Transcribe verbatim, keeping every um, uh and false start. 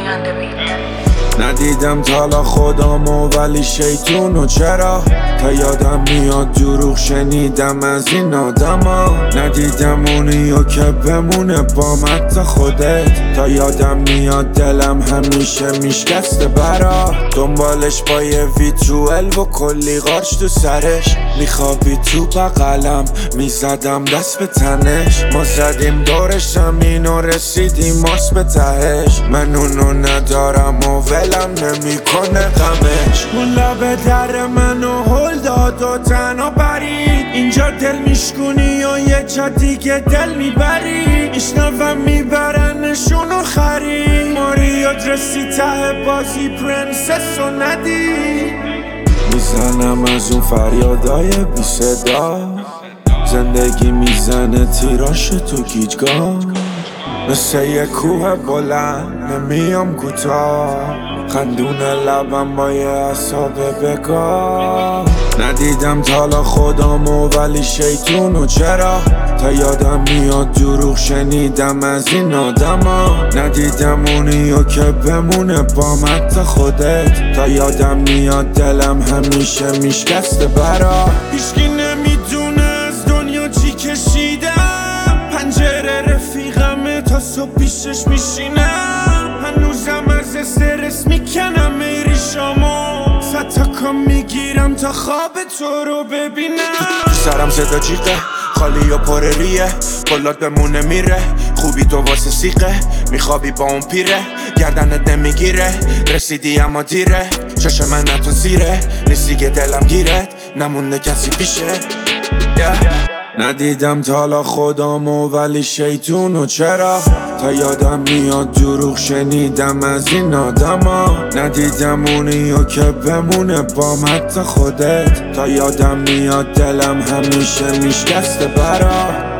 ندیدم تالا خودمو ولی شیطونو چرا تا یادم میاد دروغ شنیدم از این آدما. ندیدم اونیو که بمونه با مت خودت تا یادم میاد دلم همیشه میشکسته برا دنبالش با یه وی توئلو و کلی قارچ تو سرش میخوابی تو بغلم میزدم دست به تنش. ما زدیم دورش همین و رسیدیم ماست به تهش. من اونو ندارم و ولم نمیکنه غمش. اون لب در منو هل داد و تنها برید اینجا دل میشکنی و یه جا دیگه دل میبری. میشنوم میبرنشون و خرید ماریات رسی ته بازی پرنسس و ندید. میزنم از اون فریادای بی صدا زندگی میزنه تیراش تو گیجگاه مثل یه کوه بلند نمیام کوتاه خندون لبم با یه عصاب بگاه. ندیدم تالا خودمو ولی شیطونو چرا تا یادم میاد دروغ شنیدم از این آدما. ندیدم اونیو که بمونه با مت خودت تا یادم میاد دلم همیشه میشکسته برا. هیچکی نمیدونه از دنیا چی کشیدم پنجره رفیقمه تا صبح پیشش میشینم هنوزم از استرس میکنم ایریشامو صد تا کام میگیرم تا خواب تو رو ببینم. سرم صدا جیغه خالی و پر ریه بلاد بمونه میره خوبی تو واسه سیقه میخوابی با اون پیره گردنت نمیگیره رسیدی اما دیره چشم من تو زیره نیستی که دلم گیرت نمونده کسی پیشه yeah. ندیدم تالا خودمو ولی شیطونو چرا تا یادم میاد دروغ شنیدم از این آدما. ندیدم اونیو که بمونه با مت خودت تا یادم میاد دلم همیشه میشکسته برا.